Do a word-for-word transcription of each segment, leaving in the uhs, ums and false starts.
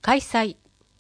開催。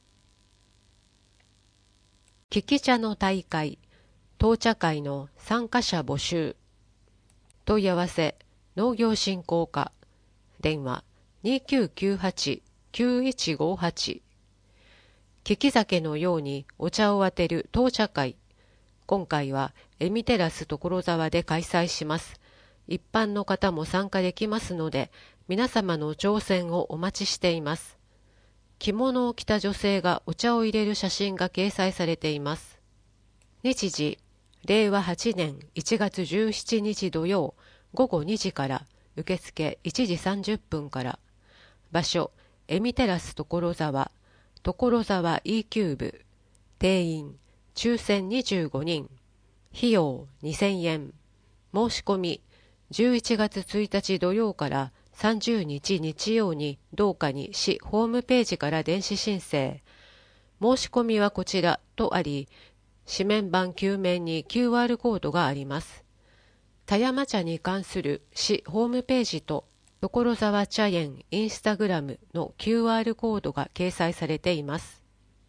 利き茶の大会、当茶会の参加者募集。問い合わせ、農業振興課。電話、にきゅうきゅうはち きゅういちごはち。利き酒のようにお茶を当てる当茶会。今回はエミテラス所沢で開催します。一般の方も参加できますので、皆様の挑戦をお待ちしています。着物を着た女性がお茶を入れる写真が掲載されています。日時、れいわはちねんいちがつじゅうしちにち土曜ごごにじから、受付いちじさんじゅっぷんから。場所、エミテラス所沢、所沢 E キューブ。定員、抽選にじゅうごにん。費用にせんえん。申し込み、じゅういちがつついたち土曜からさんじゅうにち日曜に同課に市ホームページから電子申請。申し込みはこちらとあり、紙面板球面に キューアール コードがあります。田山茶に関する市ホームページと所沢茶園インスタグラムの キューアール コードが掲載されています。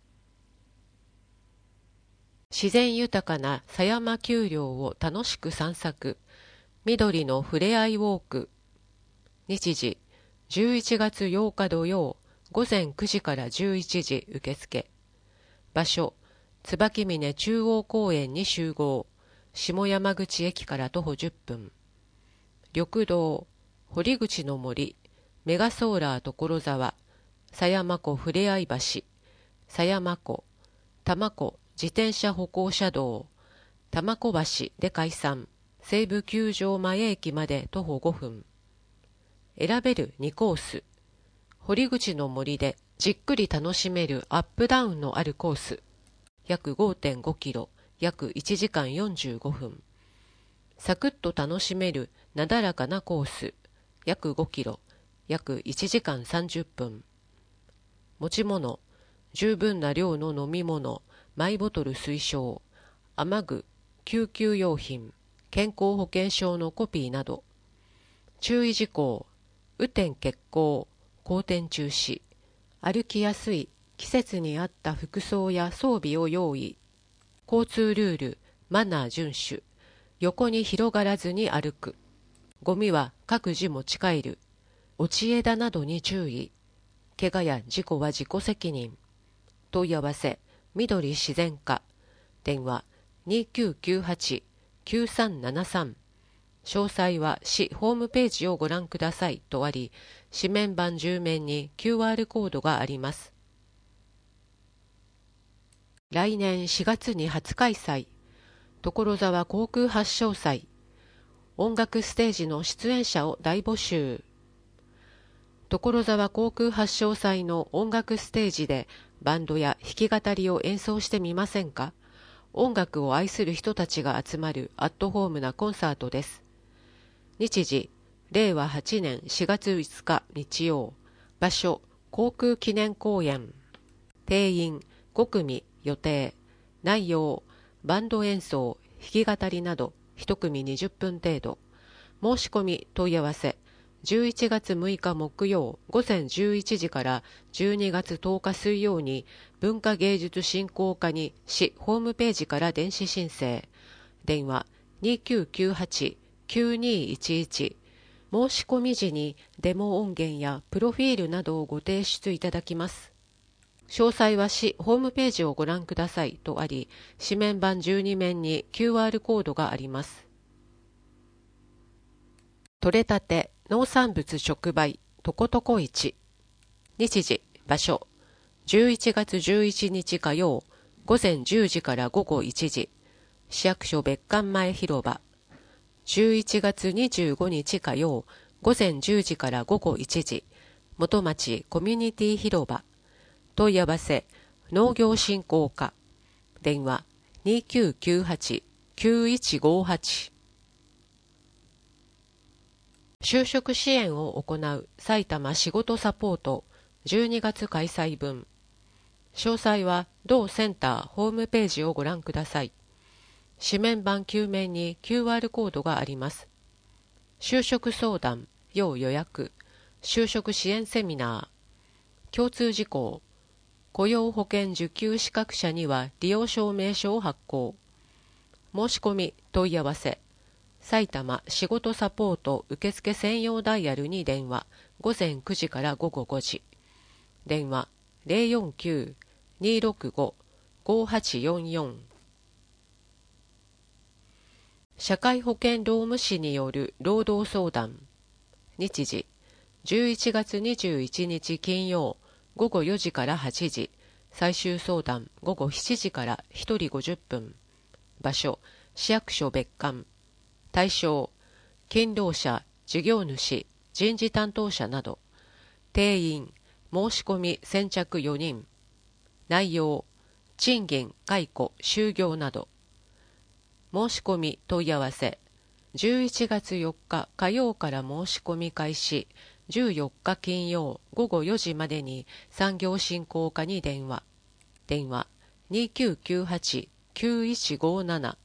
自然豊かな狭山丘陵を楽しく散策。緑のふれあいウォーク。日時、じゅういちがつようか土曜、ごぜんくじからじゅういちじ受付。場所、椿峰中央公園に集合。下山口駅から徒歩じゅっぷん。緑道、堀口の森、メガソーラー所沢、狭山湖ふれあい橋、狭山湖、多摩湖自転車歩行者道、多摩湖橋で解散。西武球場前駅まで徒歩ごふん。選べるにコース。堀口の森でじっくり楽しめるアップダウンのあるコース。約 ごてんごキロ、約いちじかんよんじゅうごふん。サクッと楽しめるなだらかなコース。約ごキロ、約いちじかんさんじゅっぷん。持ち物、十分な量の飲み物、マイボトル推奨。雨具、救急用品。健康保険証のコピーなど。注意事項、雨天決行、好天中止。歩きやすい季節に合った服装や装備を用意。交通ルール、マナー遵守。横に広がらずに歩く。ゴミは各自持ち帰る。落ち枝などに注意。怪我や事故は自己責任。問い合わせ、緑自然課。電話、にきゅうきゅうはち きゅうさんななさん。詳細は市ホームページをご覧くださいとあり、紙面板じゅう面に キューアール コードがあります。来年しがつに初開催、所沢航空発祥祭。音楽ステージの出演者を大募集。所沢航空発祥祭の音楽ステージでバンドや弾き語りを演奏してみませんか？音楽を愛する人たちが集まるアットホームなコンサートです。日時、れいわはちねんしがついつか日曜。場所、航空記念公園。定員ごくみ予定。内容、バンド演奏、弾き語りなどいちくみにじゅっぷん程度。申し込み問い合わせ、じゅういちがつむいか木曜ごぜんじゅういちじからじゅうにがつとおか水曜に文化芸術振興課に市ホームページから電子申請。電話にきゅうきゅうはち きゅうにいちいち。申し込み時にデモ音源やプロフィールなどをご提出いただきます。詳細は市ホームページをご覧くださいとあり、紙面板じゅうに面に キューアール コードがあります。取れたて農産物直売とことこ市。日時、場所、じゅういちがつじゅういちにち火曜、ごぜんじゅうじからごごいちじ、市役所別館前広場。じゅういちがつにじゅうごにち火曜、ごぜんじゅうじからごごいちじ、元町コミュニティ広場。問い合わせ、農業振興課。電話、にきゅうきゅうはち きゅういちごはち。就職支援を行う埼玉仕事サポートじゅうにがつ開催分。詳細は同センターホームページをご覧ください。紙面板きゅう面に キューアール コードがあります。就職相談、要予約、就職支援セミナー。共通事項、 雇用保険受給資格者には利用証明書を発行。申し込み問い合わせ。埼玉仕事サポート受付専用ダイヤルに電話。ごぜんくじから午後ごじ。電話 ゼロよんきゅう にーろくご ごはちよんよん。社会保険労務士による労働相談。日時じゅういちがつにじゅういちにち金曜午後よじからはちじ。最終相談午後しちじからひとりごじゅっぷん。場所市役所別館。対象勤労者、事業主、人事担当者など。定員申し込み先着よにん。内容賃金、解雇、就業など。申し込み問い合わせ。じゅういちがつよっか火曜から申し込み開始。じゅうよっか金曜午後よじまでに産業振興課に電話。電話 にきゅうきゅうはち きゅういちごなな。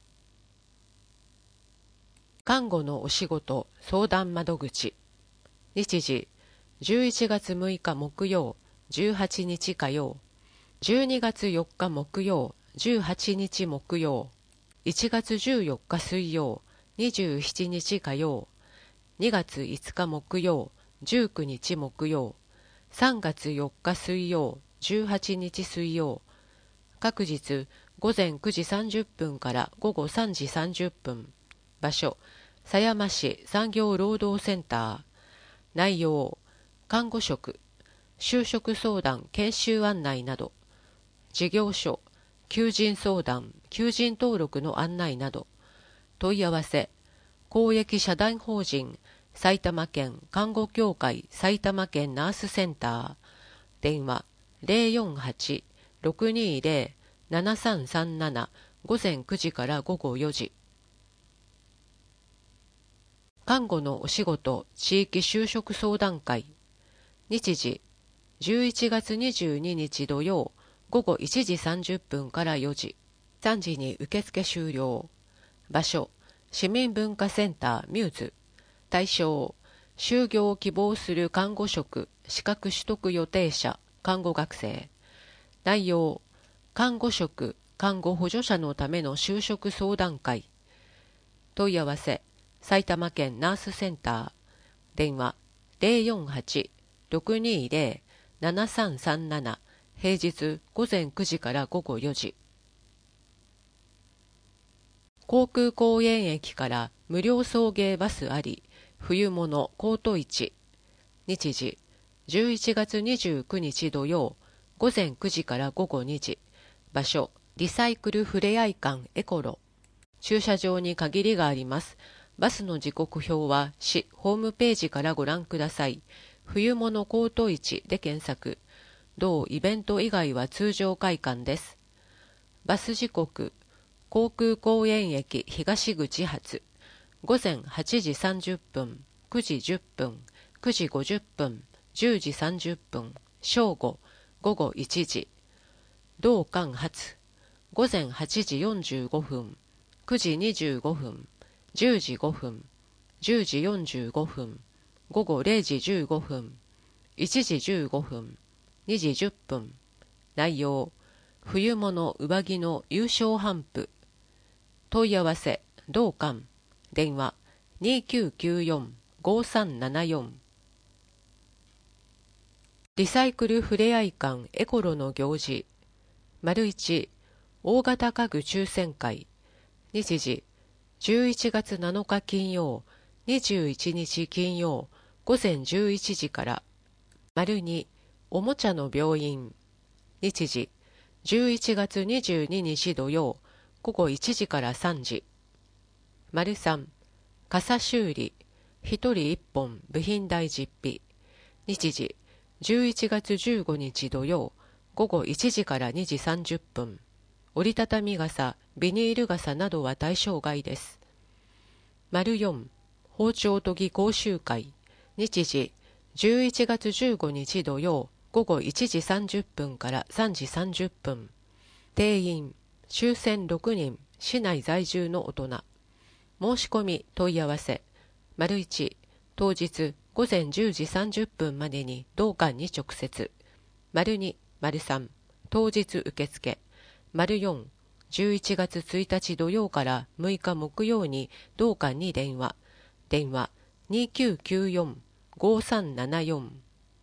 看護のお仕事相談窓口。日時じゅういちがつむいか木曜じゅうはちにち火曜。じゅうにがつよっか木曜じゅうはちにち木曜。いちがつじゅうよっか水曜にじゅうしちにち火曜。にがついつか木曜じゅうくにち木曜。さんがつよっか水曜じゅうはちにち水曜。各日ごぜんくじさんじゅっぷんから午後さんじさんじゅっぷん。場所狭山市産業労働センター。内容看護職、就職相談研修案内など。事業所求人相談、求人登録の案内など。問い合わせ公益社団法人埼玉県看護協会埼玉県ナースセンター。電話 ゼロよんはち ろくにゼロ ななさんさんなな。ごぜんくじから午後よじ。看護のお仕事地域就職相談会。日時じゅういちがつにじゅうににち土曜午後いちじさんじゅっぷんからよじ。さんじに受付終了。場所市民文化センターミューズ。対象就業を希望する看護職資格取得予定者看護学生。内容看護職看護補助者のための就職相談会。問い合わせ埼玉県ナースセンター。電話 ゼロよんはち ろくにゼロ ななさんさんなな。平日ごぜんくじから午後よじ。航空公園駅から無料送迎バスあり。冬物コート市。日時じゅういちがつにじゅうくにち土曜ごぜんくじから午後にじ。場所リサイクルふれあい館エコロ。駐車場に限りがあります。バスの時刻表は市ホームページからご覧ください。冬物コート市で検索。同イベント以外は通常会館です。バス時刻航空公園駅東口発ごぜんはちじさんじゅっぷん、くじじゅっぷん、くじごじゅっぷん、じゅうじさんじゅっぷん、正午、午後いちじ。同館発ごぜんはちじよんじゅうごふん、くじにじゅうごふん、じゅうじごふん、じゅうじよんじゅうごふん、午後れいじじゅうごふん、いちじじゅうごふん、にじじゅっぷん。内容冬物上着の優勝頒布。問い合わせ同館。電話 にきゅうきゅうよん ごさんななよん。リサイクルふれあい館エコロの行事。丸いち大型家具抽選会。日時じゅういちがつなのか金曜にじゅういちにち金曜ごぜんじゅういちじから。丸におもちゃの病院。日時じゅういちがつにじゅうににち土曜午後いちじからさんじ。丸さん傘修理ひとりいっぽん部品代実費。日時じゅういちがつじゅうごにち土曜午後いちじからにじさんじゅっぷん。折りたたみ傘ビニール傘などは対象外です。丸よん包丁研ぎ講習会。日時じゅういちがつじゅうごにち土曜午後いちじさんじゅっぷんからさんじさんじゅっぷん。定員終戦ろくにん市内在住の大人。申し込み問い合わせ丸いち当日ごぜんじゅうじさんじゅっぷんまでに同館に直接。丸に丸さん当日受付。丸よん、じゅういちがつついたち土曜からむいか木曜に同館に電話。電話にきゅうきゅうよん、ごさんななよん。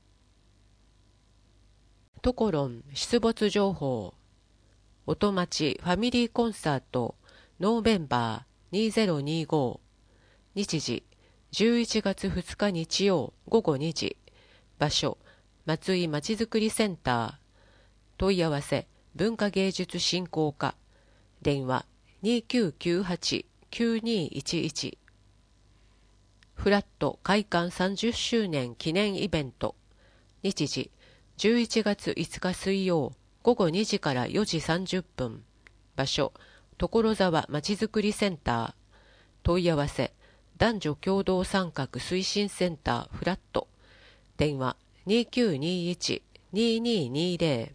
トコロン出没情報。音町ファミリーコンサートノーベンバーにせんにじゅうご。日時じゅういちがつふつか日曜ごごにじ。場所松井まちづくりセンター。問い合わせ文化芸術振興課。電話にきゅうきゅうはち、きゅうにいちいち。フラット開館さんじゅっしゅうねん記念イベント。日時じゅういちがついつか水曜ごごにじからよじさんじゅっぷん。場所所沢まちづくりセンター。問い合わせ男女共同参画推進センターフラット。電話にきゅうにいち、にににぜろ。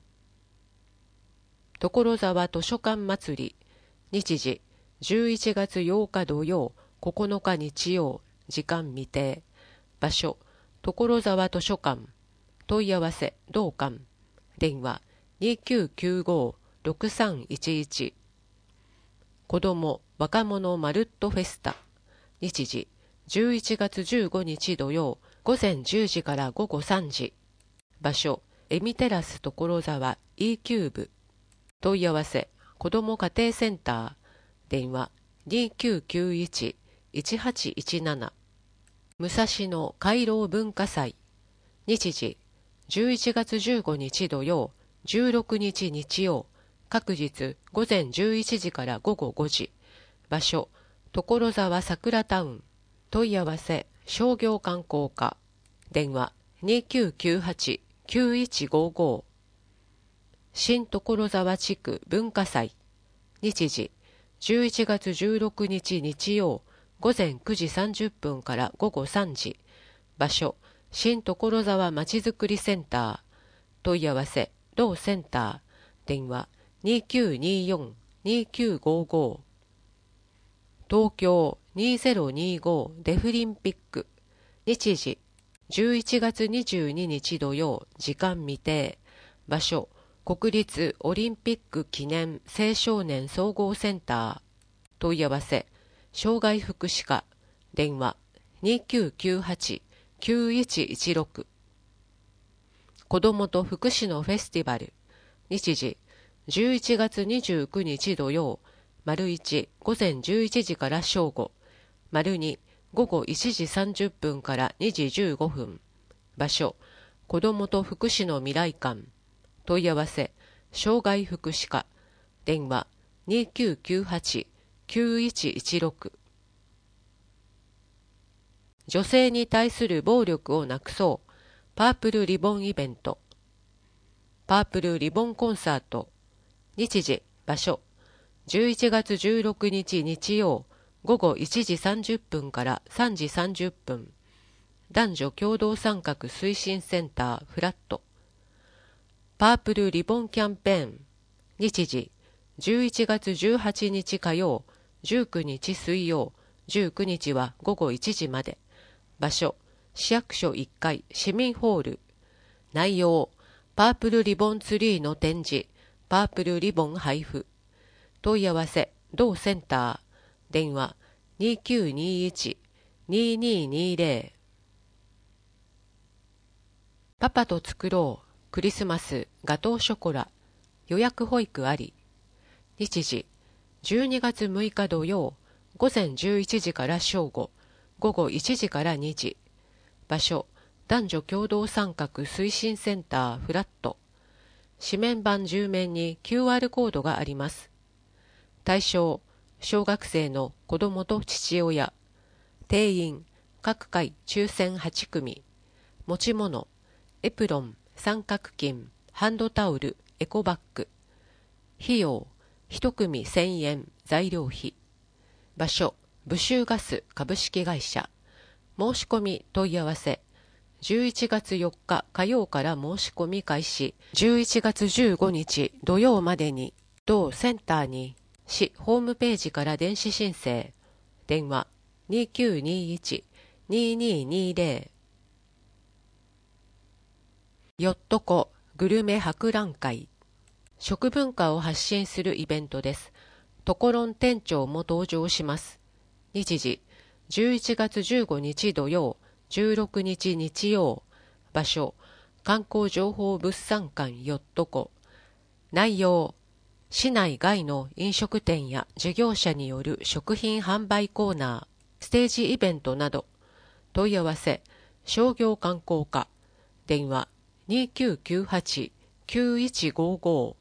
所沢図書館祭り。日時じゅういちがつようか土曜ここのか日曜時間未定。場所所沢図書館。問い合わせ同館。電話にきゅうきゅうご、ろくさんいちいち。子ども若者まるっとフェスタ。日時じゅういちがつじゅうごにち土曜ごぜんじゅうじからごごさんじ。場所エミテラス所沢 E キューブ。問い合わせ子ども家庭センター。電話にきゅうきゅういち、いちはちいちなな。武蔵野回廊文化祭。日時じゅういちがつじゅうごにち土曜じゅうろくにち日曜各日ごぜんじゅういちじからごごごじ。場所所沢桜タウン。問い合わせ商業観光課。電話にきゅうきゅうはち、きゅういちごご。新所沢地区文化祭。日時じゅういちがつじゅうろくにち日曜ごぜんくじさんじゅっぷんからごごさんじ。場所新所沢まちづくりセンター。問い合わせ同センター。電話にきゅうによん、にきゅうごご。東京にせんにじゅうごデフリンピック。日時じゅういちがつにじゅうににち土曜時間未定。場所国立オリンピック記念青少年総合センター。問い合わせ障害福祉課。電話にきゅうきゅうはち、きゅういちいちろく。子どもと福祉のフェスティバル。日時じゅういちがつにじゅうくにち土曜丸いちごぜんじゅういちじから正午。丸にごごいちじさんじゅっぷんからにじじゅうごふん。場所子どもと福祉の未来館。問い合わせ障害福祉課。電話にきゅうきゅうはち、きゅういちいちろく。女性に対する暴力をなくそうパープルリボンイベント。パープルリボンコンサート。日時場所じゅういちがつじゅうろくにち日曜ごごいちじさんじゅっぷんからさんじさんじゅっぷん。男女共同参画推進センターフラット。パープルリボンキャンペーン。日時じゅういちがつじゅうはちにち火曜じゅうくにち水曜じゅうくにちはごごいちじまで。場所市役所いっかい市民ホール。内容パープルリボンツリーの展示、パープルリボン配布。問い合わせ同センター。電話にきゅうにいち、にににぜろ。パパと作ろうクリスマスガトーショコラ。予約保育あり。日時じゅうにがつむいか土曜ごぜんじゅういちじから正午ごごいちじからにじ。場所男女共同参画推進センターフラット。紙面板じゅうめんに キューアール コードがあります。対象小学生の子どもと父親。定員各回抽選はちくみ。持ち物エプロン、三角巾、ハンドタオル、エコバッグ。費用一組せんえん材料費。場所ブシューガス株式会社。申し込み問い合わせじゅういちがつよっか火曜から申し込み開始。じゅういちがつじゅうごにち土曜までに同センターに市ホームページから電子申請。電話にきゅうにいち、にににぜろ。よっとこグルメ博覧会。 食文化を発信するイベントです。ところん店長も登場します。日時、じゅういちがつじゅうごにち土曜、じゅうろくにち日曜。場所、観光情報物産館よっとこ。内容、市内外の飲食店や事業者による食品販売コーナー、ステージイベントなど。問い合わせ、商業観光課。電話、にきゅうきゅうはち きゅういちごご。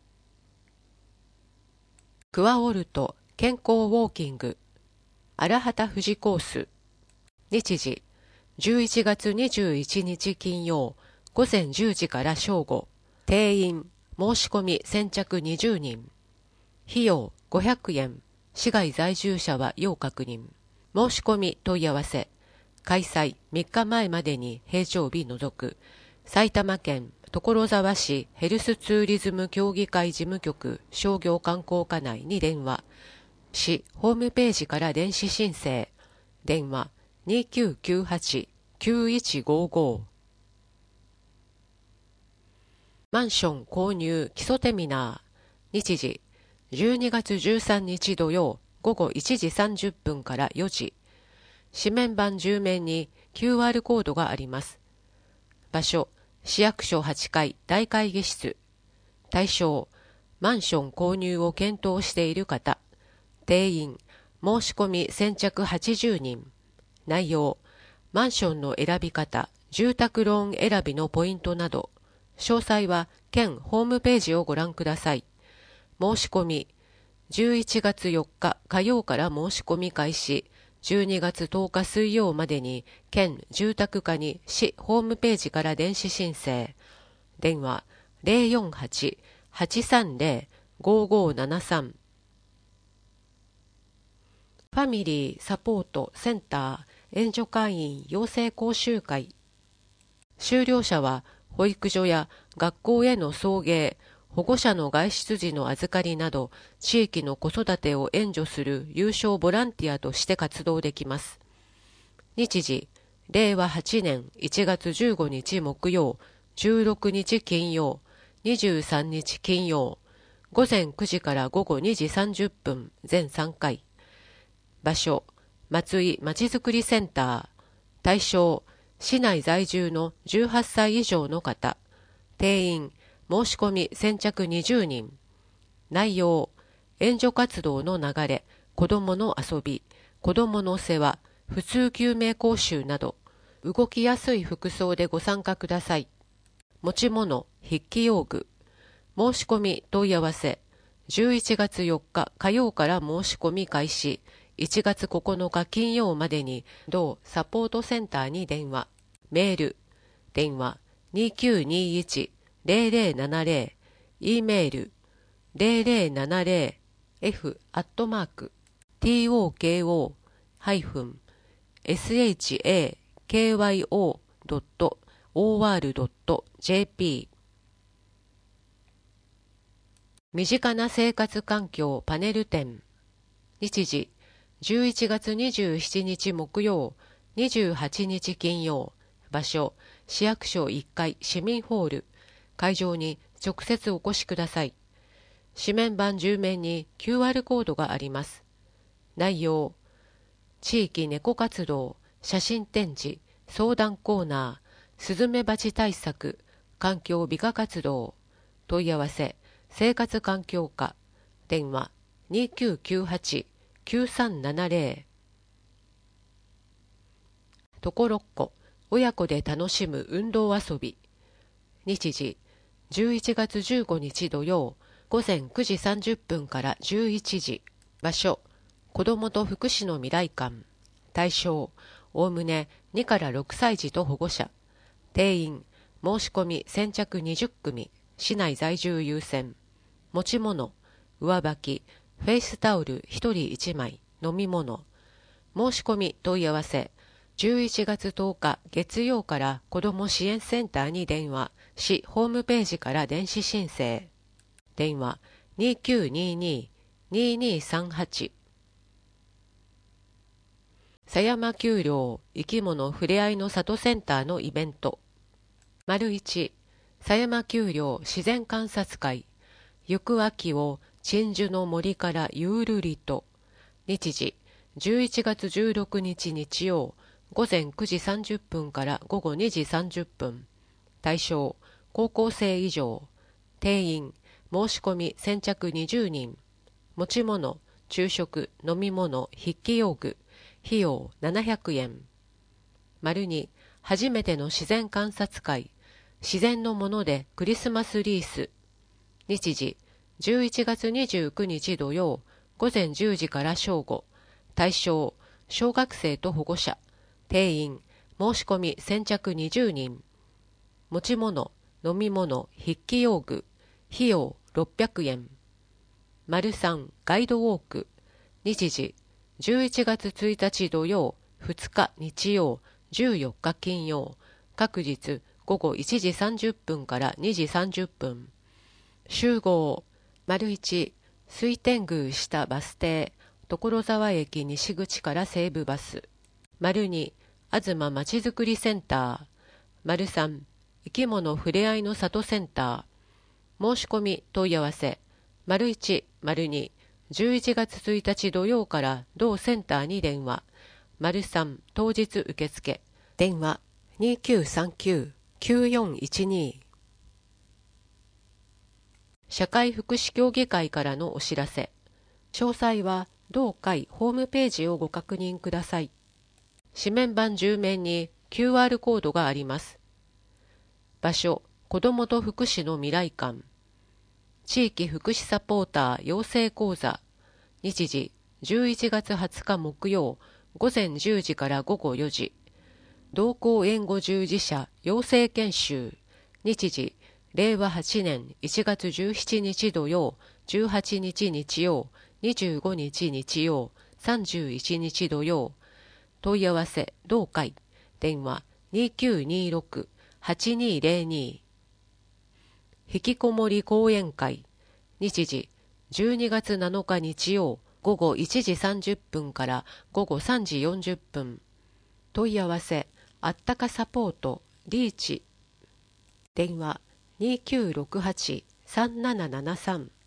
クワオルト健康ウォーキング荒畑富士コース。日時、じゅういちがつにじゅういちにち金曜、午前じゅうじから正午。定員、申し込み先着にじゅうにん。費用ごひゃくえん。市外在住者は要確認。申し込み問い合わせ。開催みっかまえまでに平常日除く。埼玉県所沢市ヘルスツーリズム協議会事務局商業観光課内に電話。市ホームページから電子申請。電話にきゅうきゅうはち きゅういちごご。マンション購入基礎セミナー。日時、じゅうにがつじゅうさんにち土曜午後いちじさんじゅっぷんからよじ。紙面板じゅう面に キューアール コードがあります。場所、市役所はちかい大会議室。対象、マンション購入を検討している方。定員、申し込み先着はちじゅうにん。内容、マンションの選び方、住宅ローン選びのポイントなど。詳細は県ホームページをご覧ください。申し込み、じゅういちがつよっか火曜から申し込み開始。じゅうにがつとおか水曜までに県住宅課に市ホームページから電子申請。電話 ゼロよんはち はちさんゼロ ごごななさん。ファミリーサポートセンター援助会員養成講習会。修了者は保育所や学校への送迎、保護者の外出時の預かりなど、地域の子育てを援助する有償ボランティアとして活動できます。日時、れいわはちねんいちがつじゅうごにち木曜、じゅうろくにち金曜、にじゅうさんにち金曜、午前くじから午後にじさんじゅっぷん全さんかい。場所、松井まちづくりセンター。対象、市内在住のじゅうはっさい以上の方。定員、申し込み先着にじゅうにん。内容、援助活動の流れ、子どもの遊び、子どもの世話、普通救命講習など、動きやすい服装でご参加ください。持ち物、筆記用具。申し込み問い合わせ。じゅういちがつよっか火曜から申し込み開始。いちがつここのか金曜までに同サポートセンターに電話。メール。電話にきゅうにいち ゼロゼロななゼロ。E メール。ゼロゼロななゼロ エフ アットマーク トコ ハイフン シャクヨ ドット オーアール ドット ジェーピー。 身近な生活環境パネル展。日時、じゅういちがつにじゅうしちにち木曜、にじゅうはちにち金曜。場所、市役所いっかい市民ホール。会場に直接お越しください。紙面板じゅう面に キューアール コードがあります。内容、地域猫活動、写真展示、相談コーナー、スズメバチ対策、環境美化活動。問い合わせ、生活環境課。電話にきゅうきゅうはち きゅうさんななゼロ。ところっこ、親子で楽しむ運動遊び。日時、じゅういちがつじゅうごにち土曜、午前くじさんじゅっぷんからじゅういちじ。場所、子どもと福祉の未来館。対象、おおむねにからろくさい児と保護者。定員、申し込み先着にじゅっくみ。市内在住優先。持ち物、上履き、フェイスタオルひとりいちまい、飲み物。申し込み問い合わせ。じゅういちがつとおか月曜から子ども支援センターに電話。市ホームページから電子申請。電話にきゅうにに にーにーさんはち。狭山丘陵生き物ふれあいの里センターのイベント。丸いち、狭山丘陵自然観察会。 行く秋を鎮守の森からゆるりと。日時じゅういちがつじゅうろくにち日曜午前くじさんじゅっぷんから午後にじさんじゅっぷん。対象高校生以上。定員申し込み先着にじゅうにん。持ち物昼食飲み物筆記用具。費用ななひゃくえん。丸に初めての自然観察会。自然のものでクリスマスリース。日時じゅういちがつにじゅうくにち土曜午前じゅうじから正午。対象小学生と保護者。定員申し込み先着にじゅうにん。持ち物飲み物筆記用具。費用ろっぴゃくえん。丸さんガイドウォーク。日時じゅういちがつついたち土曜ふつか日曜じゅうよっか金曜。各日午後いちじさんじゅっぷんからにじさんじゅっぷん。集合丸いち水天宮下バス停所沢駅西口から西武バス。丸に東まちづくりセンター。丸さん生き物ふれあいの里センター。申し込み問い合わせ丸いち丸にじゅういちがつついたち土曜から同センターに電話。丸さん当日受付。電話にきゅうさんきゅうきゅうよんいちに。社会福祉協議会からのお知らせ。詳細は同会ホームページをご確認ください。紙面板じゅう面に キューアール コードがあります。場所、子どもと福祉の未来館。地域福祉サポーター養成講座。日時じゅういちがつはつか木曜午前じゅうじから午後よじ。同行援護従事者養成研修。日時れいわはちねんいちがつじゅうしちにち土曜じゅうはちにち日曜にじゅうごにち日曜さんじゅういちにち土曜。問い合わせ同会。電話にきゅうにろくはちにぜろに。ひきこもり講演会。日時じゅうにがつなのか日曜午後いちじさんじゅっぷんから午後さんじよんじゅっぷん。問い合わせあったかサポートリーチ。電話にきゅうろくはちさんななななさん。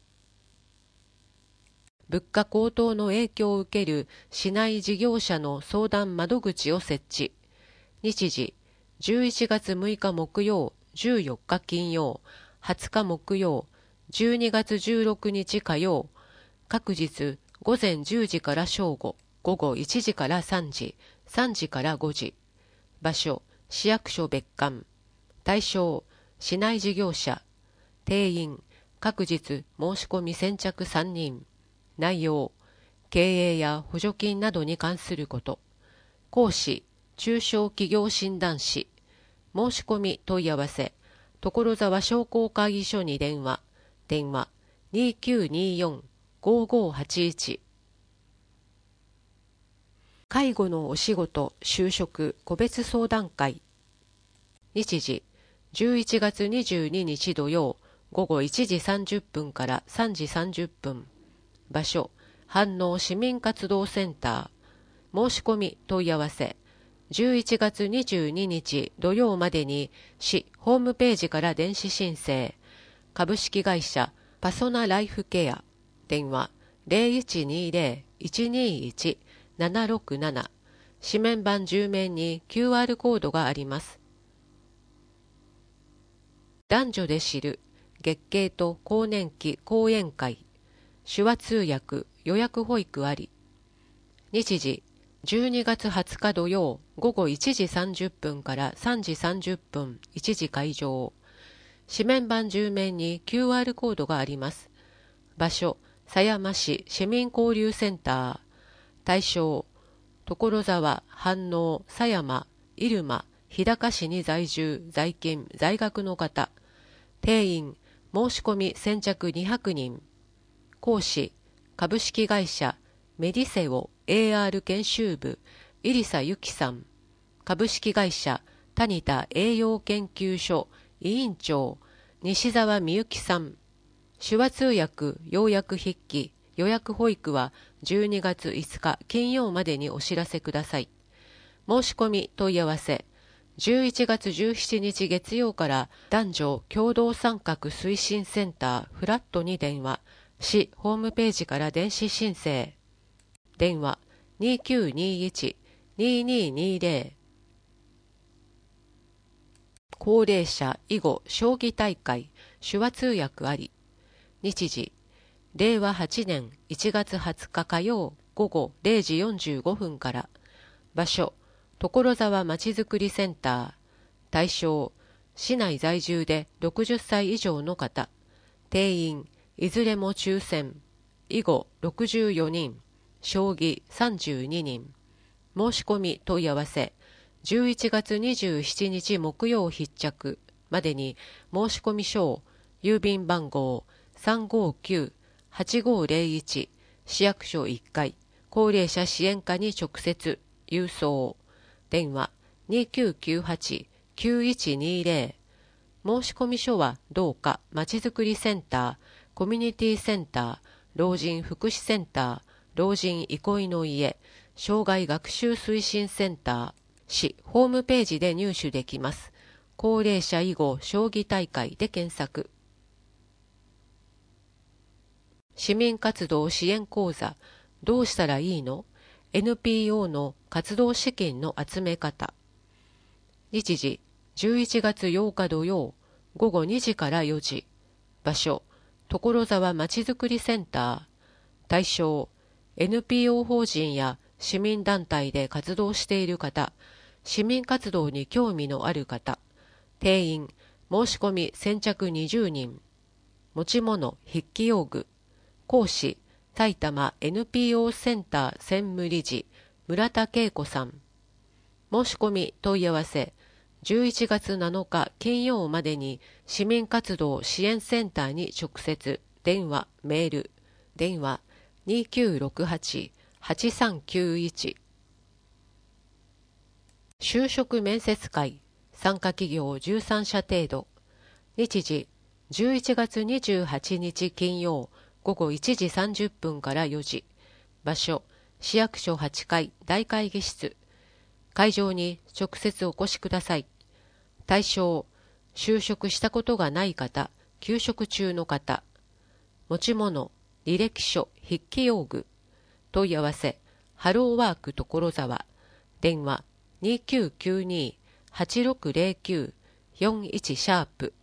物価高騰の影響を受ける市内事業者の相談窓口を設置。日時じゅういちがつむいか木曜じゅうよっか金曜はつか木曜じゅうにがつじゅうろくにち火曜。各日午前じゅうじから正午午後いちじからさんじさんじからごじ。場所市役所別館。対象市内事業者。定員各日申し込み先着さんにん。内容経営や補助金などに関すること。講師中小企業診断士。申し込み問い合わせ所沢商工会議所に電話。電話にきゅうによんごごはちいち。介護のお仕事就職個別相談会。日時じゅういちがつにじゅうににち土曜午後いちじさんじゅっぷんからさんじさんじゅっぷん。場所飯能市民活動センター。申し込み問い合わせじゅういちがつにじゅうににち土曜までに市ホームページから電子申請。株式会社パソナライフケア。電話 ゼロいちにゼロ いちにいち ななろくなな。紙面板じゅう面に キューアール コードがあります。男女で知る月経と更年期講演会。手話通訳予約保育あり。日時じゅうにがつはつか土曜午後いちじさんじゅっぷんからさんじさんじゅっぷんいちじ会場。紙面板じゅう面に キューアール コードがあります。場所狭山市市民交流センター。対象所沢飯能狭山入間日高市に在住在勤在学の方。定員申し込み先着にひゃくにん。講師株式会社メディセオ エーアール 研修部入佐由紀さん。株式会社タニタ栄養研究所委員長西澤美幸さん。手話通訳要約筆記予約保育はじゅうにがついつか金曜までにお知らせください。申し込み問い合わせじゅういちがつじゅうしちにち月曜から男女共同参画推進センターフラットに電話。市ホームページから電子申請。電話 にきゅうにいち にににぜろ。高齢者囲碁将棋大会手話通訳あり。日時れいわはちねんいちがつはつか火曜午後れいじよんじゅうごふんから。場所所沢まちづくりセンター。対象市内在住でろくじゅっさい以上の方。定員いずれも抽選。囲碁ろくじゅうよにん、将棋さんじゅうににん。申し込み問い合わせじゅういちがつにじゅうしちにち木曜必着までに申し込み書を郵便番号 さんごきゅうはちごぜろいち 市役所いっかい高齢者支援課に直接郵送。電話 にきゅうきゅうはち きゅういちにぜろ。申し込み書はどうかまちづくりセンター、コミュニティセンター、老人福祉センター、老人憩いの家、障害学習推進センター、市ホームページで入手できます。高齢者囲碁将棋大会で検索。市民活動支援講座どうしたらいいの？ エヌピーオー の活動資金の集め方。日時じゅういちがつようか土曜午後にじからよじ。場所所沢まちづくりセンター。対象 エヌピーオー 法人や市民団体で活動している方、市民活動に興味のある方。定員申し込み先着にじゅうにん。持ち物筆記用具。講師埼玉 エヌピーオー センター専務理事村田恵子さん。申し込み問い合わせじゅういちがつなのか金曜までに市民活動支援センターに直接電話メール。電話 にきゅうろくはち はちさんきゅういち。就職面接会参加企業じゅうさんしゃ程度。日時じゅういちがつにじゅうはちにち金曜午後いちじさんじゅっぷんからよじ。場所市役所はちかい大会議室。会場に直接お越しください。対象就職したことがない方、休職中の方。持ち物履歴書筆記用具。問い合わせハローワーク所沢。電話にきゅうきゅうに はちろくぜろきゅう よんいちシャープ。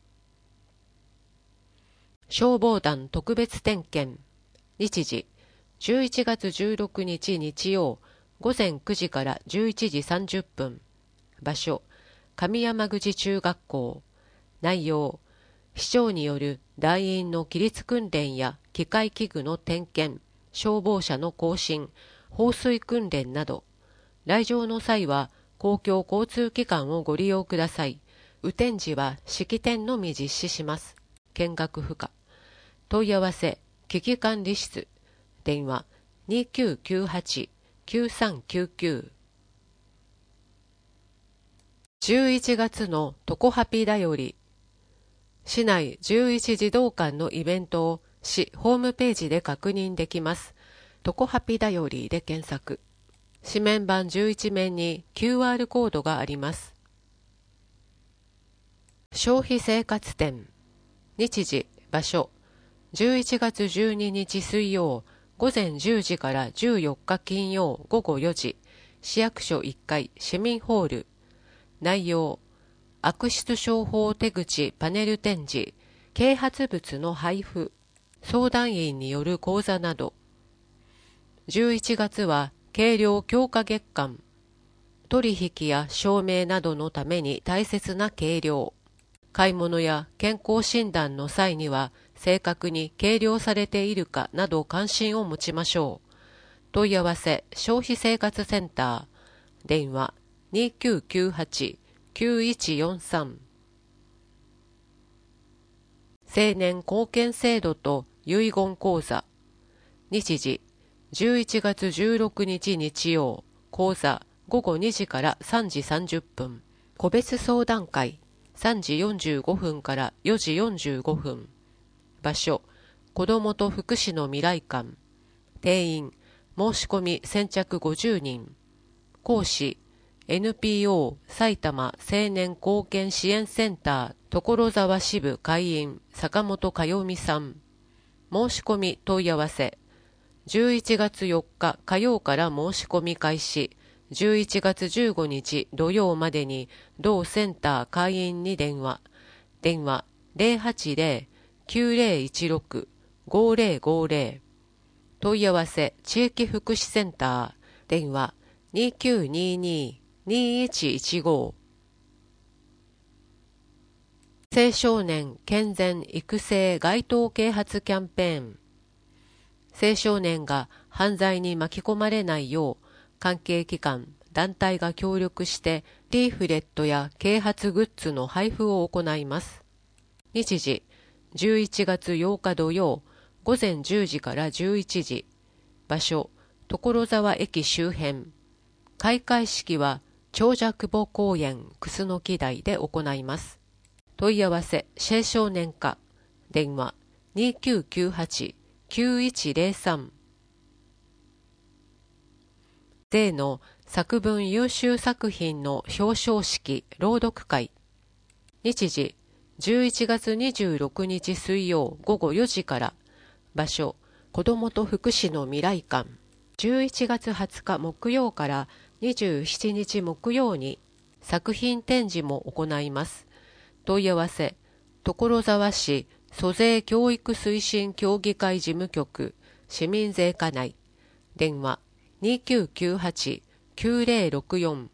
消防団特別点検。日時じゅういちがつじゅうろくにち日曜午前くじからじゅういちじさんじゅっぷん。場所上山口中学校。内容市長による団員の規律訓練や機械器具の点検、消防車の更新、放水訓練など。来場の際は公共交通機関をご利用ください。雨天時は式典のみ実施します。見学不可。問い合わせ危機管理室。電話にきゅうきゅうはち きゅうさんきゅうきゅう。じゅういちがつのトコハピだより。市内じゅういち児童館のイベントを市ホームページで確認できます。トコハピだよりで検索。紙面板じゅういち面に キューアール コードがあります。消費生活展。日時、場所。じゅういちがつじゅうににち水曜午前じゅうじからじゅうよっか金曜午後よじ。市役所いっかい市民ホール。内容悪質商法手口パネル展示、啓発物の配布、相談員による講座など。じゅういちがつは計量強化月間。取引や証明などのために大切な計量。買い物や健康診断の際には正確に計量されているかなど関心を持ちましょう。問い合わせ消費生活センター。電話にきゅうきゅうはち きゅういちよんさん。青年貢献制度と遺言講座。日時じゅういちがつじゅうろくにち日曜。講座午後にじからさんじさんじゅっぷん。個別相談会さんじよんじゅうごふんからよじよんじゅうごふん。場所子どもと福祉の未来館。定員申し込み先着ごじゅうにん。講師エヌピーオー 埼玉青年貢献支援センター所沢支部会員坂本佳代美さん。申し込み問い合わせ。じゅういちがつよっか火曜から申し込み開始。じゅういちがつじゅうごにち土曜までに同センター会員に電話。電話 ゼロはちゼロ きゅうゼロいちろく ごゼロごゼロ。問い合わせ地域福祉センター。電話にきゅうにに にいちいちご。青少年健全育成街頭啓発キャンペーン。青少年が犯罪に巻き込まれないよう、関係機関、団体が協力してリーフレットや啓発グッズの配布を行います。日時、じゅういちがつようか土曜、午前じゅうじからじゅういちじ。場所、所沢駅周辺。開会式は長者久保公園楠木台で行います。問い合わせ青少年課。電話にきゅうきゅうはち きゅういちゼロさん。例の作文優秀作品の表彰式朗読会。日時じゅういちがつにじゅうろくにち水曜午後よじから。場所子どもと福祉の未来館。じゅういちがつはつか木曜からにじゅうしちにち木曜に作品展示も行います。問い合わせ所沢市租税教育推進協議会事務局市民税課内。電話にきゅうきゅうはち きゅうゼロろくよん。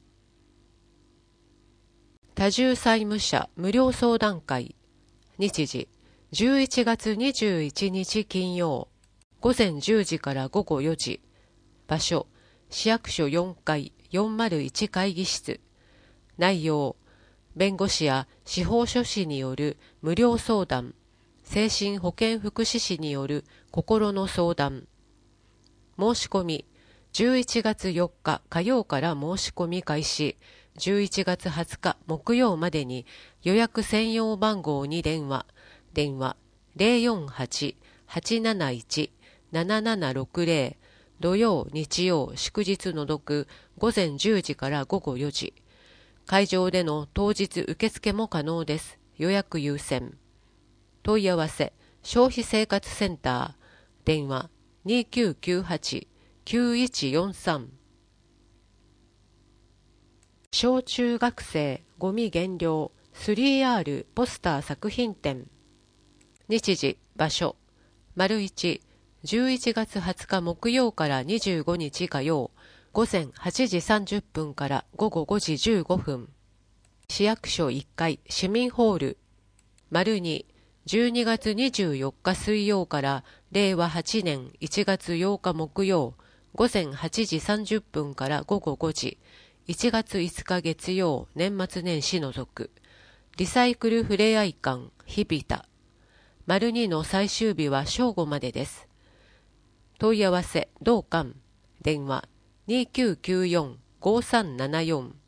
多重債務者無料相談会。日時じゅういちがつにじゅういちにち金曜午前じゅうじから午後よじ。場所市役所よんかいよんまるいち会議室。内容弁護士や司法書士による無料相談、精神保健福祉士による心の相談。申し込みじゅういちがつよっか火曜から申し込み開始。じゅういちがつはつか木曜までに予約専用番号に電話。電話 ゼロよんはち はちなないち ななななろくゼロ。土曜日曜祝日除く午前じゅうじから午後よじ。会場での当日受付も可能です。予約優先。問い合わせ消費生活センター。電話にきゅうきゅうはち きゅういちよんさん。小中学生ゴミ減量 スリーアール ポスター作品展。日時場所丸一じゅういちがつはつか木曜からにじゅうごにち火曜午前はちじさんじゅっぷんから午後ごじじゅうごふん。市役所いっかい市民ホール。丸にじゅうにがつにじゅうよっか水曜かられいわはちねんいちがつようか木曜午前はちじさんじゅっぷんから午後ごじ。いちがついつか月曜年末年始除く。リサイクルふれあい館日比田。丸にの最終日は正午までです。問い合わせ同館。電話にきゅうきゅうよん ごさんななよん。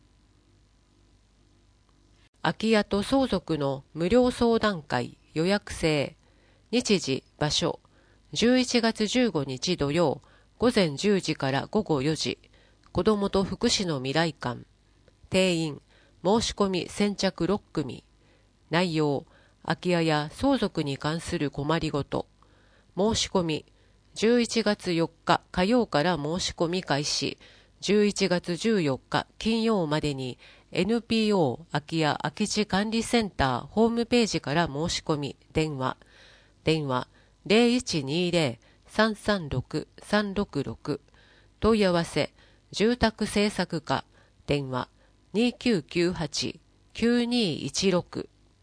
空き家と相続の無料相談会予約制。日時場所じゅういちがつじゅうごにち土曜午前じゅうじから午後よじ。子どもと福祉の未来館。定員申し込み先着ろっくみ。内容空き家や相続に関する困りごと。申し込みじゅういちがつよっか火曜から申し込み開始。じゅういちがつじゅうよっか金曜までに エヌピーオー 空き家空き地管理センターホームページから申し込み。電話電話 ゼロいちにゼロ さんさんろく さんろくろく。問い合わせ住宅政策課。電話にきゅうきゅうはち きゅうにいちろく。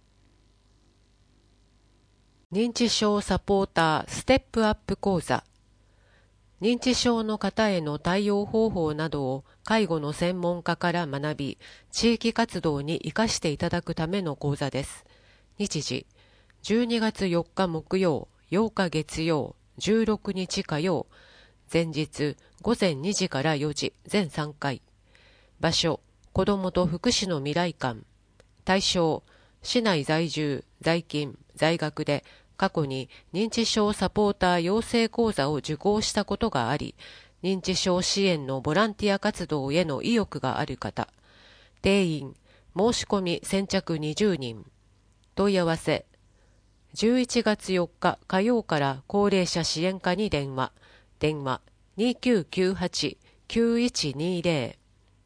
認知症サポーターステップアップ講座。認知症の方への対応方法などを介護の専門家から学び、地域活動に生かしていただくための講座です。日時じゅうにがつよっか木曜、ようか月曜、じゅうろくにち火曜、前日午前にじからよじ、全さんかい。場所子どもと福祉の未来館。対象市内在住、在勤、在学で過去に認知症サポーター養成講座を受講したことがあり、 認知症支援のボランティア活動への意欲がある方、定員、申し込み先着にじゅうにん、問い合わせ、じゅういちがつよっか火曜から高齢者支援課に電話、電話 にきゅうきゅうはちきゅういちにゼ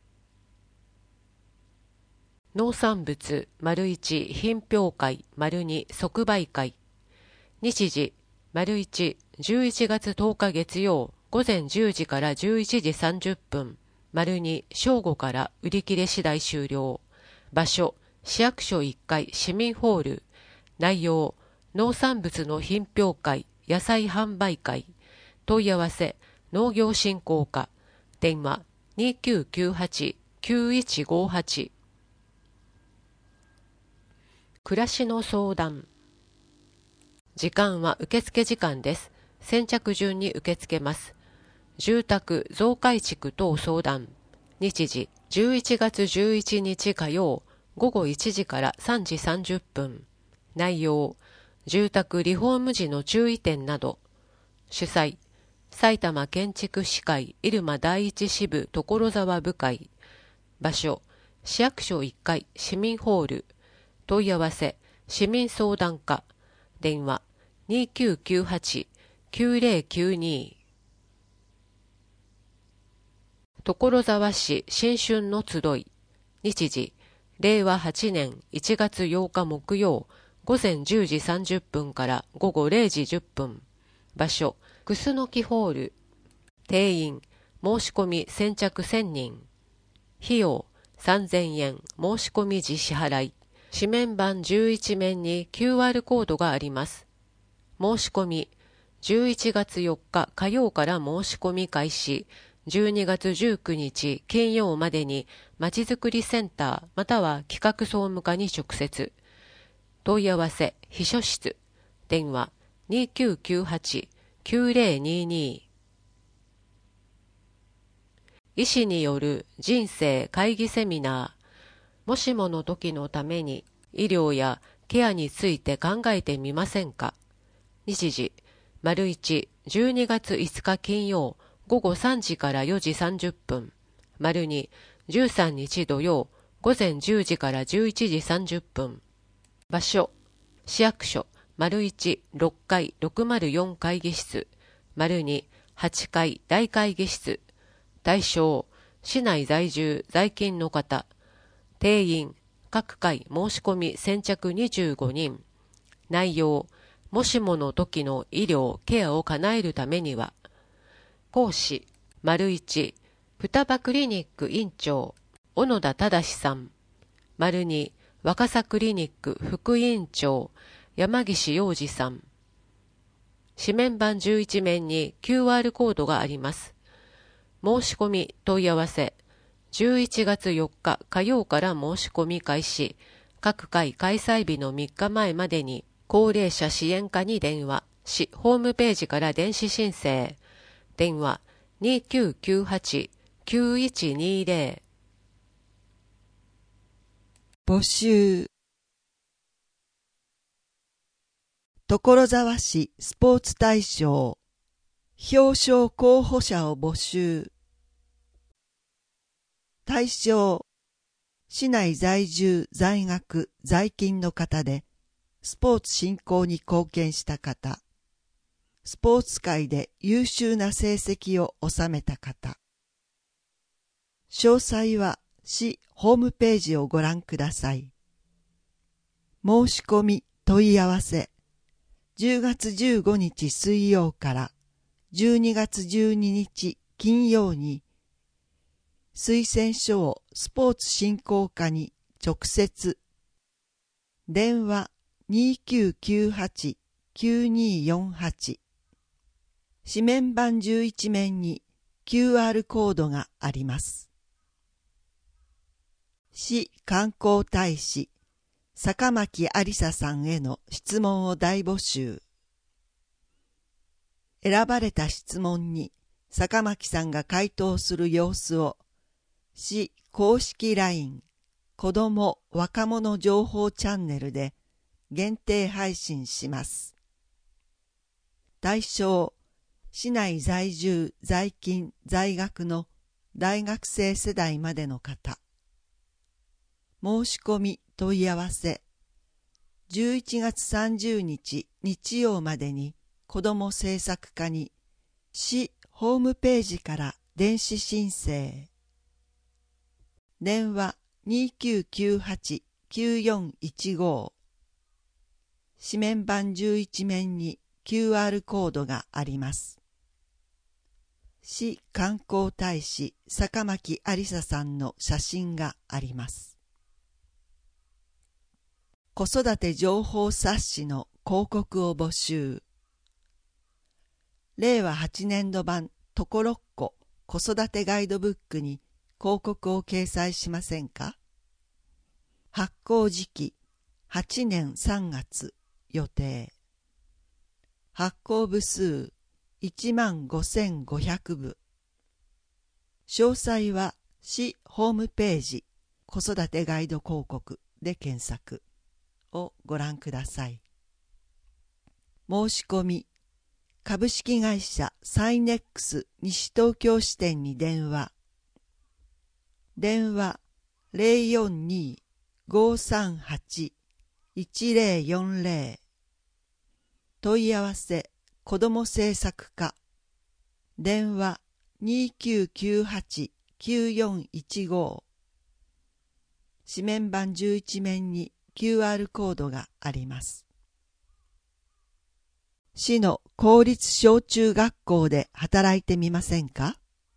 ロ。農産物 ① 品評会 ② 即売会。日時 ①じゅういちがつとおか月曜午前じゅうじからじゅういちじさんじゅっぷん ② 正午から売り切れ次第終了。場所市役所いっかい市民ホール。内容農産物の品評会、野菜販売会。問い合わせ農業振興課。電話 にきゅうきゅうはちきゅういちごはち。暮らしの相談。時間は受付時間です。先着順に受け付けます。住宅増改築等相談。日時じゅういちがつじゅういちにち火曜午後いちじからさんじさんじゅっぷん。内容住宅リフォーム時の注意点など。主催埼玉建築士会入間第一支部所沢部会。場所市役所いっかい市民ホール。問い合わせ市民相談課。電話 にきゅうきゅうはちきゅうゼロきゅうに。所沢市新春の集い。日時れいわはちねんいちがつようか木曜午前じゅうじさんじゅっぷんから午後れいじじゅっぷん。場所クスノキホール。定員申し込み先着せんにん。費用さんぜんえん申し込み時支払い。紙面板じゅういち面に キューアール コードがあります。申し込みじゅういちがつよっか火曜から申し込み開始。じゅうにがつじゅうくにち金曜までにまちづくりセンターまたは企画総務課に直接。問い合わせ秘書室。電話 にきゅうきゅうはちきゅうゼロにに。医師による人生会議セミナー。もしもの時のために医療やケアについて考えてみませんか。日時 ①じゅうにがついつか金曜午後さんじからよじさんじゅっぷん。②じゅうさんにち土曜午前じゅうじからじゅういちじさんじゅっぷん。場所市役所 ①ろっかいろくまるよん会議室。②はちかい大会議室。対象市内在住在勤の方。定員各回申し込み先着にじゅうごにん。内容もしもの時の医療ケアを叶えるためには。講師 ①双葉クリニック院長小野田忠さん。②若狭クリニック副院長山岸洋二さん。紙面板じゅういち面に キューアール コードがあります。申し込み問い合わせじゅういちがつよっか火曜から申し込み開始。各回開催日のみっかまえまでに高齢者支援課に電話。市ホームページから電子申請。電話 にきゅうきゅうはちきゅういちにゼロ。募集。所沢市スポーツ大賞表彰候補者を募集。対象市内在住在学在勤の方でスポーツ振興に貢献した方、スポーツ界で優秀な成績を収めた方。詳細は市ホームページをご覧ください。申し込み問い合わせじゅうがつじゅうごにち水曜からじゅうにがつじゅうににち金曜に推薦書をスポーツ振興課に直接。電話 にきゅうきゅうはちきゅうによんはち。紙面板じゅういち面に キューアール コードがあります。市観光大使坂巻ありささんへの質問を大募集。選ばれた質問に坂巻さんが回答する様子を市公式 ライン 子ども若者情報チャンネルで限定配信します。対象市内在住、在勤、在学の大学生世代までの方。申し込み問い合わせ。じゅういちがつさんじゅうにち日曜までに子ども政策課に市ホームページから電子申請。電話 にきゅうきゅうはちきゅうよんいちご。紙面板じゅういち面に キューアール コードがあります。市観光大使坂巻ありささんの写真があります。子育て情報冊子の広告を募集。れいわはちねんど版ところっこ子育てガイドブックに広告を掲載しませんか？発行時期はちねんさんがつ予定。発行部数いちまんごせんごひゃくぶ。詳細は市ホームページ子育てガイド広告で検索をご覧ください。申し込み株式会社サイネックス西東京支店に電話。電話 ゼロよんに ごさんはち いちゼロよんゼロ。問い合わせ子ども政策課。電話 にきゅうきゅうはちきゅうよんいちご。紙面板じゅういち面に キューアール コードがあります。市の公立小中学校で働いてみませんか？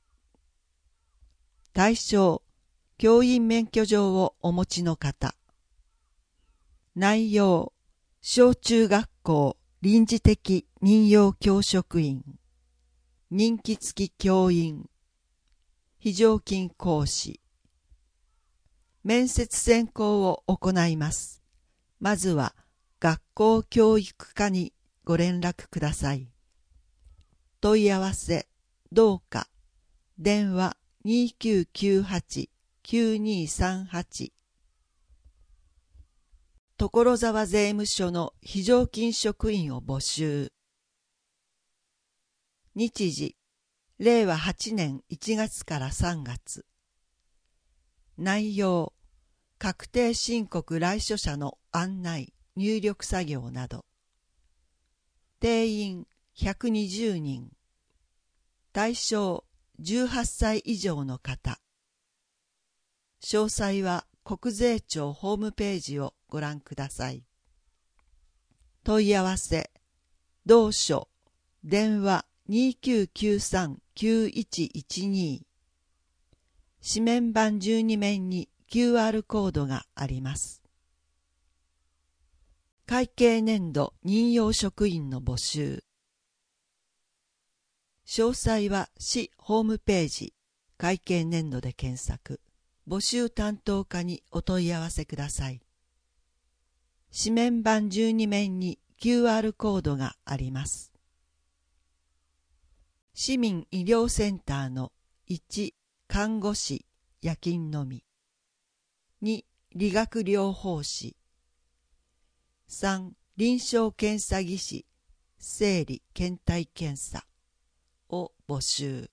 対象、教員免許状をお持ちの方。内容、小中学校臨時的任用教職員、任期付き教員、非常勤講師。面接選考を行います。まずは学校教育課にご連絡ください。問い合わせ、どうか、電話 にきゅうきゅうはちきゅうにさんはち。所沢税務署の非常勤職員を募集。日時、れいわはちねんいちがつからさんがつ。内容、確定申告来所者の案内、入力作業など。定員ひゃくにじゅうにん。対象じゅうはっさい以上の方。詳細は国税庁ホームページをご覧ください。問い合わせ、同所、電話 にきゅうきゅうさんきゅういちいちに。紙面板じゅうに面に キューアール コードがあります。会計年度任用職員の募集。詳細は市ホームページ会計年度で検索。募集担当課にお問い合わせください。紙面板じゅうに面に キューアール コードがあります。市民医療センターのいち看護師夜勤のみ、に理学療法士、さん臨床検査技師生理検体検査を募集。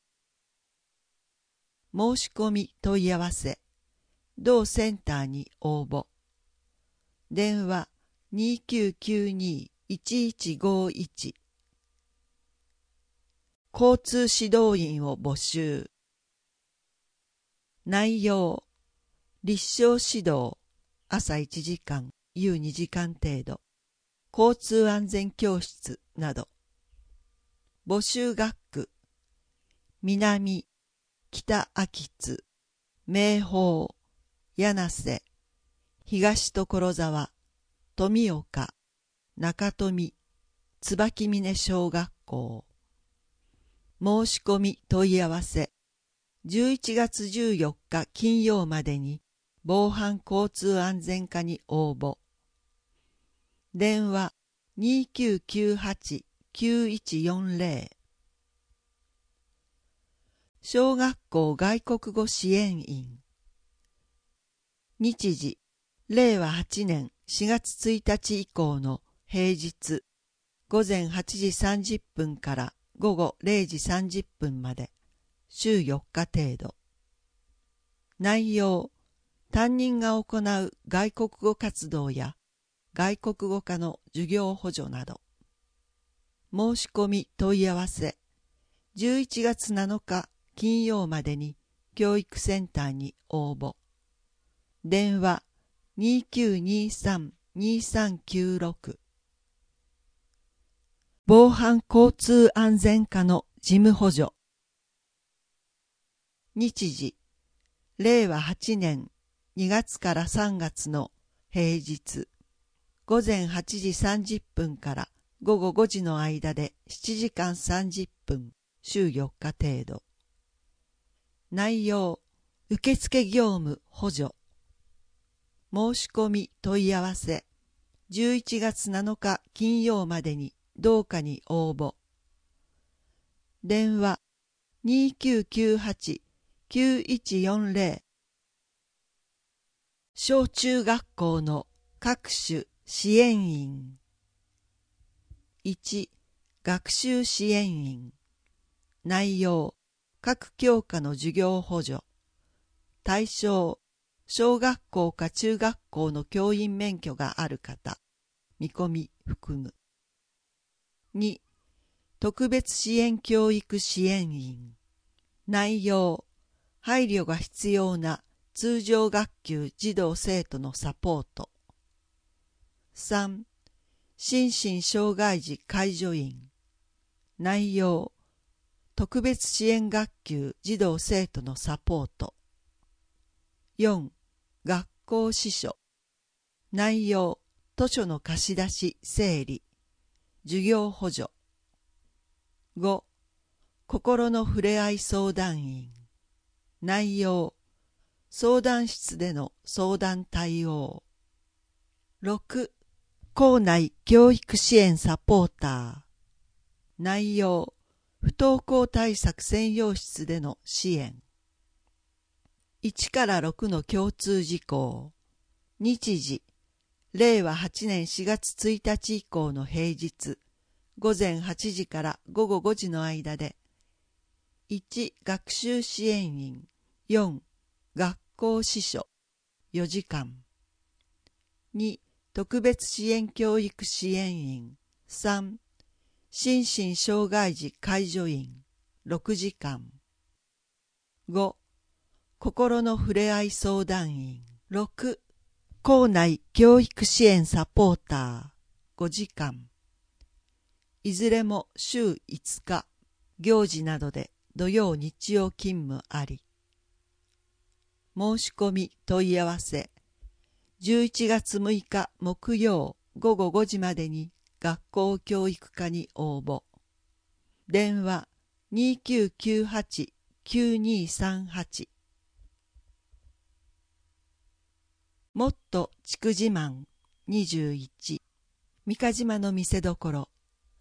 申し込み問い合わせ、同センターに応募。電話 にきゅうきゅうに いちいちごいち。交通指導員を募集。内容、立証指導、朝いちじかん、夕にじかん程度、交通安全教室など。募集学区、南、北秋津、明豊、柳瀬、東所沢、富岡、中富、椿峰小学校。申し込み問い合わせ、じゅういちがつじゅうよっか金曜までに防犯交通安全課に応募。電話 にきゅうきゅうはちきゅういちよんゼロ。小学校外国語支援員。日時、れいわはちねんしがつついたち以降の平日、午前はちじさんじゅっぷんからごごれいじさんじゅっぷんまで、週よっか程度。内容、担任が行う外国語活動や外国語科の授業補助など。申し込み問い合わせ、じゅういちがつなのか金曜までに教育センターに応募。電話にきゅうにさん にさんきゅうろく。防犯交通安全課の事務補助。日時、れいわはちねんにがつからさんがつの平日、ごぜんはちじさんじゅっぷんからごごごじの間でしちじかんさんじゅっぷん、週よっか程度。内容、受付業務補助。申し込み問い合わせ、じゅういちがつなのか金曜までに同課に応募。電話にきゅうきゅうはち きゅういちよんぜろ。小中学校の各種支援員。いち. 学習支援員。内容、各教科の授業補助。対象、小学校か中学校の教員免許がある方、見込み含む。に. 特別支援教育支援員。内容、配慮が必要な通常学級児童生徒のサポート。さん. 心身障害児介助員。内容、特別支援学級児童生徒のサポート。よん. 学校司書。内容、図書の貸し出し整理、授業補助。ご. 心のふれあい相談員。内容、相談室での相談対応。ろく. 校内教育支援サポーター。内容、不登校対策専用室での支援。いちからろくの共通事項。日時、れいわはちねんしがつついたち以降の平日、ごぜんはちじからごごごじの間で、いち. 学習支援員、よん. 学校司書、よじかん。に. 特別支援教育支援員、さん. 心身障害児介助員、ろくじかん。ご. 心のふれあい相談員、ろく. 校内教育支援サポーター、ごじかん。いずれも週いつか、行事などで土曜日曜勤務あり。申し込み問い合わせ、じゅういちがつむいか木曜ごごごじまでに学校教育課に応募。電話にきゅうきゅうはち きゅうにさんはち。もっと地区自慢にじゅういち。三ヶ島の見せどころ。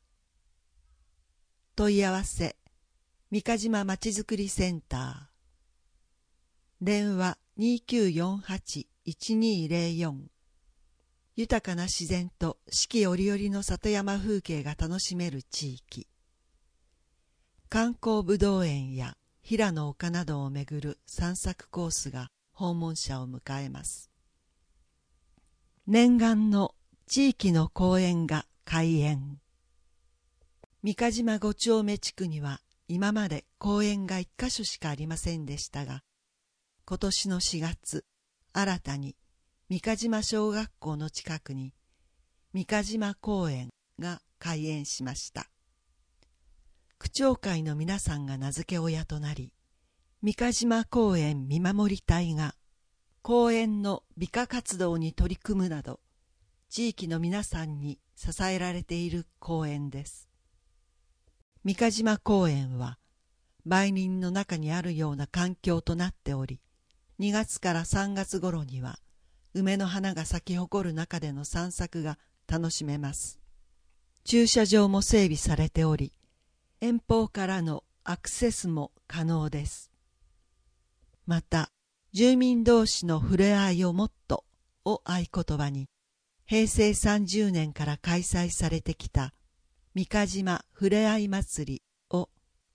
問い合わせ、三ヶ島まちづくりセンター。電話にきゅうよんはち いちにぜろよん。豊かな自然と四季折々の里山風景が楽しめる地域。観光ぶどう園や平の丘などを巡る散策コースが訪問者を迎えます。念願の地域の公園が開園。三ヶ島ご丁目地区には今まで公園が一箇所しかありませんでしたが、今年のしがつ、新たに三ヶ島小学校の近くに三ヶ島公園が開園しました。区長会の皆さんが名付け親となり、三ヶ島公園見守り隊が公園の美化活動に取り組むなど、地域の皆さんに支えられている公園です。三ヶ島公園は梅林の中にあるような環境となっており、にがつからさんがつ頃には梅の花が咲き誇る中での散策が楽しめます。駐車場も整備されており、遠方からのアクセスも可能です。また、住民同士のふれあいをもっとを合言葉に、へいせいさんじゅうねんから開催されてきた三ヶ島ふれあい祭りを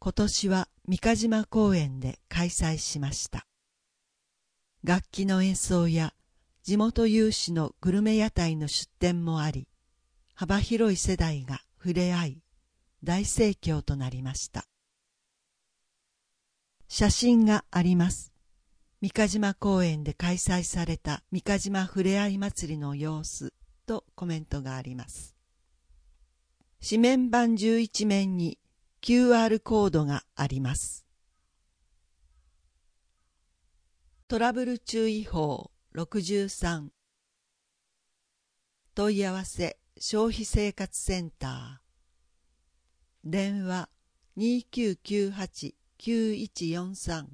今年は三ヶ島公園で開催しました。楽器の演奏や地元有志のグルメ屋台の出店もあり、幅広い世代が触れ合い、大盛況となりました。写真があります。三ヶ島公園で開催された三ヶ島ふれあい祭りの様子とコメントがあります。紙面板じゅういち面に キューアール コードがあります。トラブル注意報ろくじゅうさん。問い合わせ消費生活センター。電話 にきゅうきゅうはちきゅういちよんさん。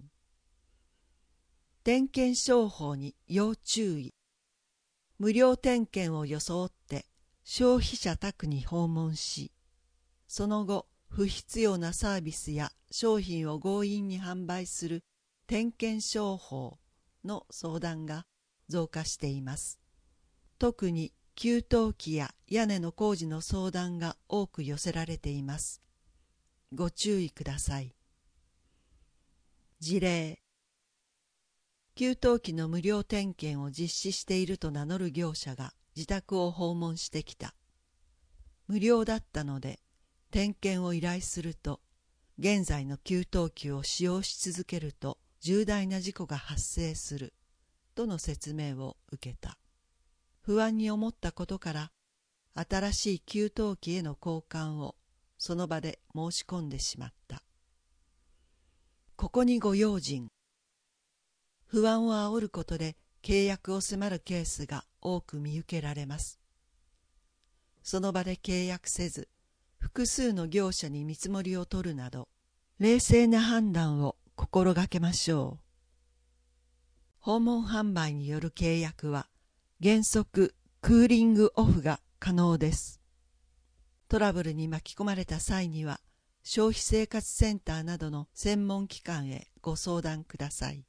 点検商法に要注意。無料点検を装って消費者宅に訪問し、その後不必要なサービスや商品を強引に販売する点検商法の相談が増加しています。特に給湯器や屋根の工事の相談が多く寄せられています。ご注意ください。事例。給湯器の無料点検を実施していると名乗る業者が自宅を訪問してきた。無料だったので点検を依頼すると、現在の給湯器を使用し続けると重大な事故が発生するとの説明を受けた。不安に思ったことから新しい給湯器への交換をその場で申し込んでしまった。ここにご用心。不安を煽ることで契約を迫るケースが多く見受けられます。その場で契約せず、複数の業者に見積もりを取るなど、冷静な判断を心がけましょう。訪問販売による契約は、原則クーリングオフが可能です。トラブルに巻き込まれた際には、消費生活センターなどの専門機関へご相談ください。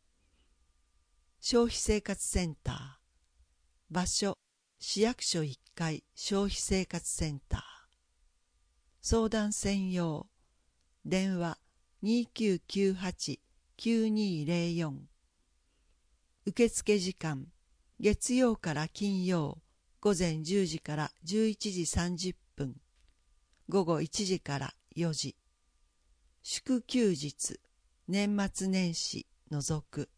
消費生活センター。場所、市役所いっかい消費生活センター。相談専用。電話 にきゅうきゅうはちきゅうにゼロよん。受付時間、月曜から金曜、午前じゅうじからじゅういちじさんじゅっぷん、午後いちじからよじ。祝休日、年末年始除く。